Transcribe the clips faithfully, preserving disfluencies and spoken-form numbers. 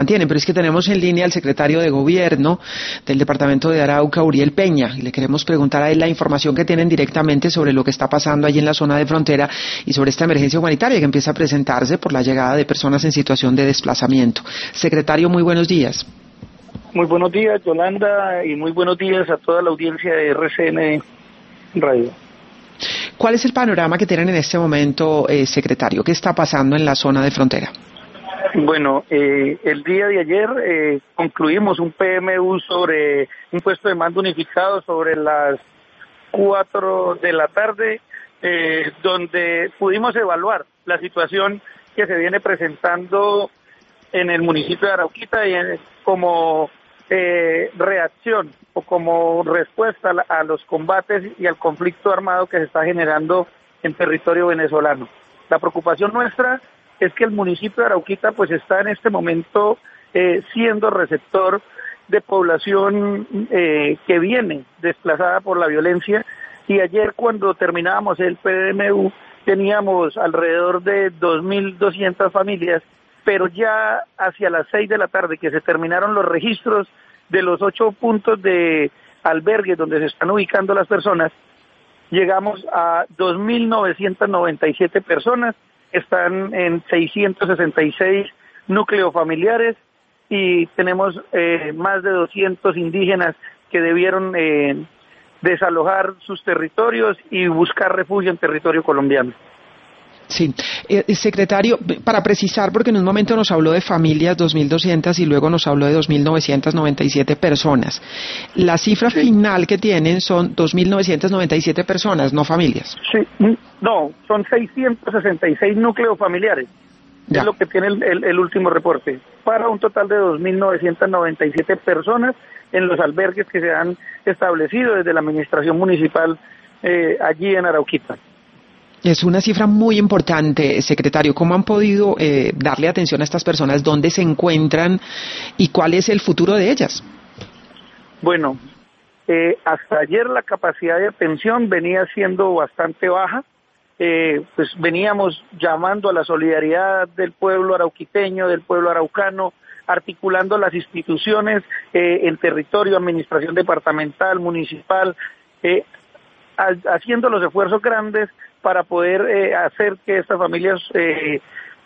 mantienen, pero es que tenemos en línea al secretario de Gobierno del departamento de Arauca, Uriel Peña, y le queremos preguntar a él la información que tienen directamente sobre lo que está pasando allí en la zona de frontera y sobre esta emergencia humanitaria que empieza a presentarse por la llegada de personas en situación de desplazamiento. Secretario, muy buenos días. Muy buenos días, Yolanda, y muy buenos días a toda la audiencia de R C N Radio. ¿Cuál es el panorama que tienen en este momento, eh, secretario? ¿Qué está pasando en la zona de frontera? Bueno, eh, el día de ayer eh, concluimos un P M U sobre un puesto de mando unificado sobre las cuatro de la tarde, eh, donde pudimos evaluar la situación que se viene presentando en el municipio de Arauquita y en, como eh, reacción o como respuesta a, a los combates y al conflicto armado que se está generando en territorio venezolano. La preocupación nuestra es que el municipio de Arauquita pues está en este momento eh, siendo receptor de población eh, que viene desplazada por la violencia, y ayer cuando terminábamos el P M U teníamos alrededor de dos mil doscientas familias, pero ya hacia las seis de la tarde que se terminaron los registros de los ocho puntos de albergues donde se están ubicando las personas, llegamos a dos mil novecientas noventa y siete personas, están en seiscientos sesenta y seis núcleos familiares y tenemos eh, más de doscientos indígenas que debieron eh, desalojar sus territorios y buscar refugio en territorio colombiano. Sí, eh, secretario, para precisar, porque en un momento nos habló de familias dos mil doscientas y luego nos habló de dos mil novecientas noventa y siete personas. La cifra sí. final que tienen son dos mil novecientas noventa y siete personas, no familias. Sí, no, son seiscientos sesenta y seis núcleos familiares. Ya. Es lo que tiene el, el, el último reporte, para un total de dos mil novecientas noventa y siete personas en los albergues que se han establecido desde la administración municipal eh, allí en Arauquita. Es una cifra muy importante, secretario. ¿Cómo han podido eh, darle atención a estas personas? ¿Dónde se encuentran y cuál es el futuro de ellas? Bueno, eh, hasta ayer la capacidad de atención venía siendo bastante baja. Eh, pues veníamos llamando a la solidaridad del pueblo arauquiteño, del pueblo araucano, articulando las instituciones eh, en territorio, administración departamental, municipal, eh, al, haciendo los esfuerzos grandes para poder eh, hacer que estas familias eh,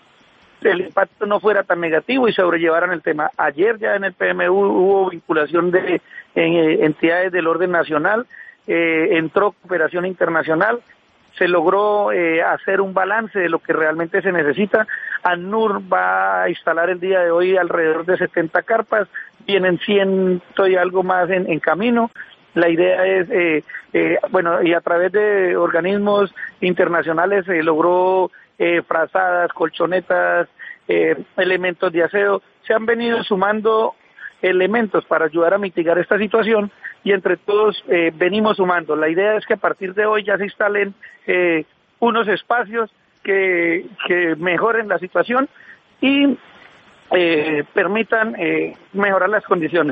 el impacto no fuera tan negativo y sobrellevaran el tema. Ayer ya en el P M U hubo vinculación de eh, entidades del orden nacional, eh, entró cooperación internacional, se logró eh, hacer un balance de lo que realmente se necesita. ANUR va a instalar el día de hoy alrededor de setenta carpas, vienen ciento y algo más en, en camino. La idea es, eh, eh, bueno, y a través de organismos internacionales se logró eh, frazadas, colchonetas, eh, elementos de aseo. Se han venido sumando elementos para ayudar a mitigar esta situación y entre todos eh, venimos sumando. La idea es que a partir de hoy ya se instalen eh, unos espacios que, que mejoren la situación y eh, permitan eh, mejorar las condiciones.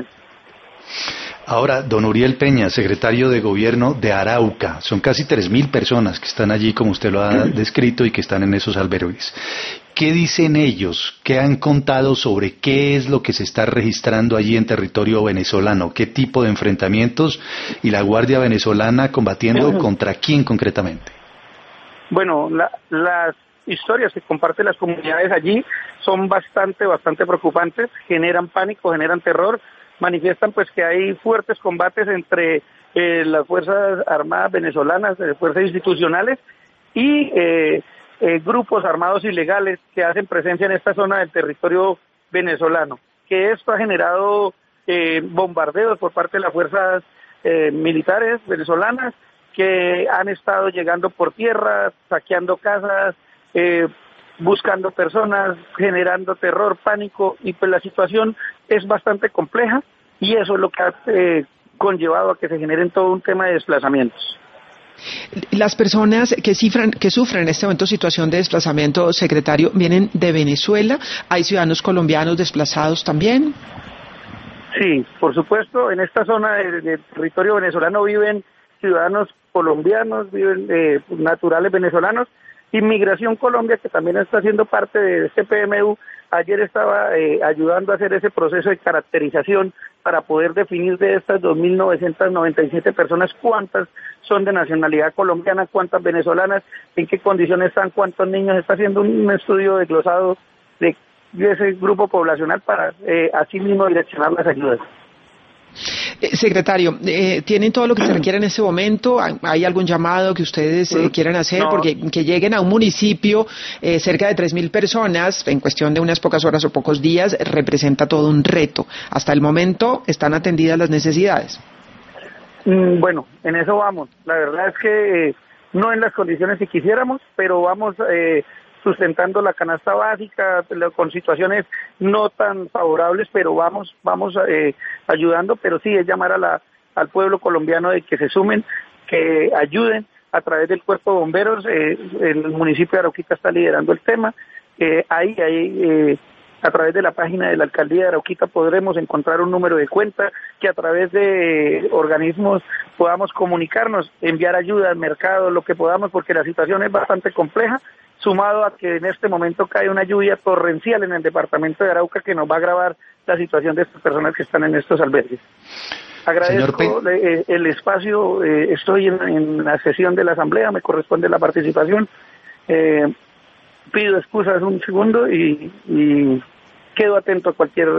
Ahora, don Uriel Peña, secretario de Gobierno de Arauca, son casi tres mil personas que están allí, como usted lo ha descrito, y que están en esos albergues. ¿Qué dicen ellos? ¿Qué han contado sobre qué es lo que se está registrando allí en territorio venezolano? ¿Qué tipo de enfrentamientos y la Guardia Venezolana combatiendo contra quién concretamente? Bueno, la, las historias que comparten las comunidades allí son bastante, bastante preocupantes, generan pánico, generan terror. Manifiestan pues que hay fuertes combates entre eh, las Fuerzas Armadas venezolanas, eh, fuerzas institucionales y eh, eh, grupos armados ilegales que hacen presencia en esta zona del territorio venezolano, que esto ha generado eh, bombardeos por parte de las fuerzas eh, militares venezolanas que han estado llegando por tierra, saqueando casas, eh, buscando personas, generando terror, pánico, y pues la situación es bastante compleja y eso es lo que ha eh, conllevado a que se generen todo un tema de desplazamientos. Las personas que, cifran, que sufren en este momento situación de desplazamiento, secretario, vienen de Venezuela. ¿Hay ciudadanos colombianos desplazados también? Sí, por supuesto, en esta zona del de territorio venezolano viven ciudadanos colombianos, viven eh, naturales venezolanos. Inmigración Colombia, que también está siendo parte de este P M U, Ayer estaba eh, ayudando a hacer ese proceso de caracterización para poder definir de estas dos mil novecientas noventa y siete personas cuántas son de nacionalidad colombiana, cuántas venezolanas, en qué condiciones están, cuántos niños. Está haciendo un estudio desglosado de, de ese grupo poblacional para eh, así mismo direccionar las ayudas. Eh, secretario, eh, ¿tienen todo lo que se requiere en este momento? ¿Hay algún llamado que ustedes eh, quieran hacer? No. Porque que lleguen a un municipio eh, cerca de tres mil personas en cuestión de unas pocas horas o pocos días representa todo un reto. Hasta el momento están atendidas las necesidades. Mm, bueno, en eso vamos. La verdad es que eh, no en las condiciones que quisiéramos, pero vamos eh, sustentando la canasta básica con situaciones no tan favorables, pero vamos vamos eh, ayudando, pero sí es llamar a la, al pueblo colombiano de que se sumen, que ayuden a través del cuerpo de bomberos. Eh, el municipio de Arauquita está liderando el tema. Eh, ahí, ahí eh, a través de la página de la alcaldía de Arauquita podremos encontrar un número de cuenta que a través de organismos podamos comunicarnos, enviar ayuda al mercado, lo que podamos, porque la situación es bastante compleja, sumado a que en este momento cae una lluvia torrencial en el departamento de Arauca que nos va a agravar la situación de estas personas que están en estos albergues. Agradezco eh, el espacio, eh, estoy en, en la sesión de la asamblea, me corresponde la participación. Eh, pido excusas un segundo y, y quedo atento a cualquier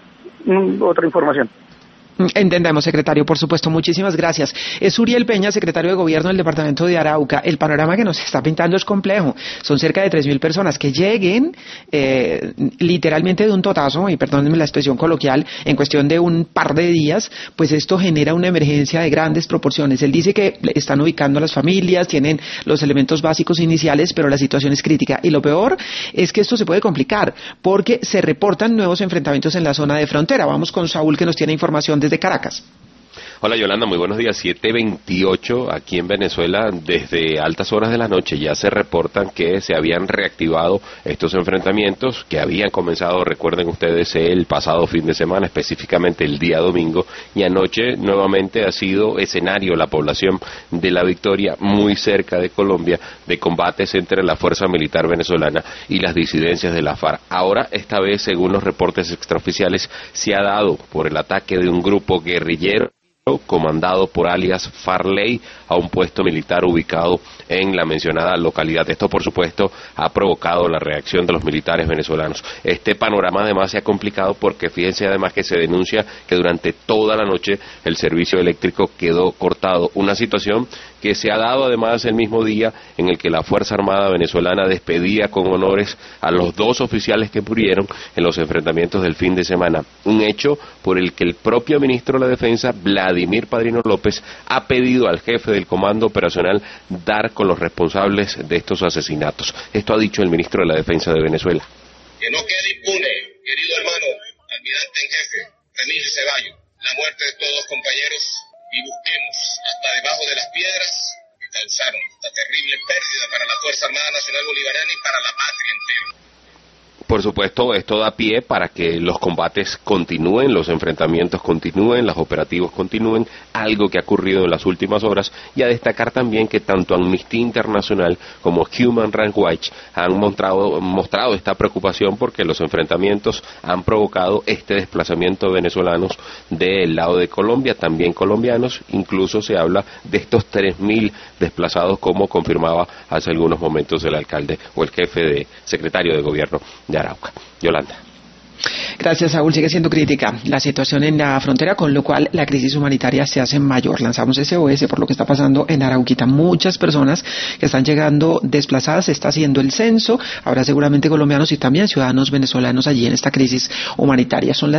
eh, otra información. Entendemos, secretario, por supuesto. Muchísimas gracias. Es Uriel Peña, secretario de Gobierno del Departamento de Arauca. El panorama que nos está pintando es complejo. Son cerca de tres mil personas que lleguen eh, literalmente de un totazo, y perdónenme la expresión coloquial, en cuestión de un par de días, pues esto genera una emergencia de grandes proporciones. Él dice que están ubicando a las familias, tienen los elementos básicos iniciales, pero la situación es crítica. Y lo peor es que esto se puede complicar, porque se reportan nuevos enfrentamientos en la zona de frontera. Vamos con Saúl, que nos tiene información desde de Caracas. Hola Yolanda, muy buenos días. siete veintiocho aquí en Venezuela, desde altas horas de la noche ya se reportan que se habían reactivado estos enfrentamientos que habían comenzado, recuerden ustedes, el pasado fin de semana, específicamente el día domingo, y anoche nuevamente ha sido escenario la población de La Victoria, muy cerca de Colombia, de combates entre la fuerza militar venezolana y las disidencias de la FARC. Ahora, esta vez, según los reportes extraoficiales, se ha dado por el ataque de un grupo guerrillero comandado por alias Farley a un puesto militar ubicado en la mencionada localidad. Esto, por supuesto, ha provocado la reacción de los militares venezolanos. Este panorama además se ha complicado porque fíjense además que se denuncia que durante toda la noche el servicio eléctrico quedó cortado, una situación que se ha dado además el mismo día en el que la Fuerza Armada venezolana despedía con honores a los dos oficiales que murieron en los enfrentamientos del fin de semana, un hecho por el que el propio ministro de la Defensa, Vladimir Padrino López, ha pedido al jefe del Comando Operacional dar con los responsables de estos asesinatos. Esto ha dicho el ministro de la Defensa de Venezuela. Que no quede impune, querido hermano, almirante en jefe, Remigio Ceballos, la muerte de todos los compañeros, y busquemos hasta debajo de las piedras que causaron esta terrible pérdida para la Fuerza Armada Nacional Bolivariana y para la patria entera. Por supuesto, esto da pie para que los combates continúen, los enfrentamientos continúen, los operativos continúen, algo que ha ocurrido en las últimas horas, y a destacar también que tanto Amnistía Internacional como Human Rights Watch han mostrado, mostrado esta preocupación porque los enfrentamientos han provocado este desplazamiento de venezolanos del lado de Colombia, también colombianos, incluso se habla de estos tres mil desplazados, como confirmaba hace algunos momentos el alcalde o el jefe de secretario de gobierno de Arauca. Yolanda. Gracias, Saúl. Sigue siendo crítica la situación en la frontera, con lo cual la crisis humanitaria se hace mayor. Lanzamos S O S por lo que está pasando en Arauquita. Muchas personas que están llegando desplazadas, se está haciendo el censo. Habrá seguramente colombianos y también ciudadanos venezolanos allí en esta crisis humanitaria. Son las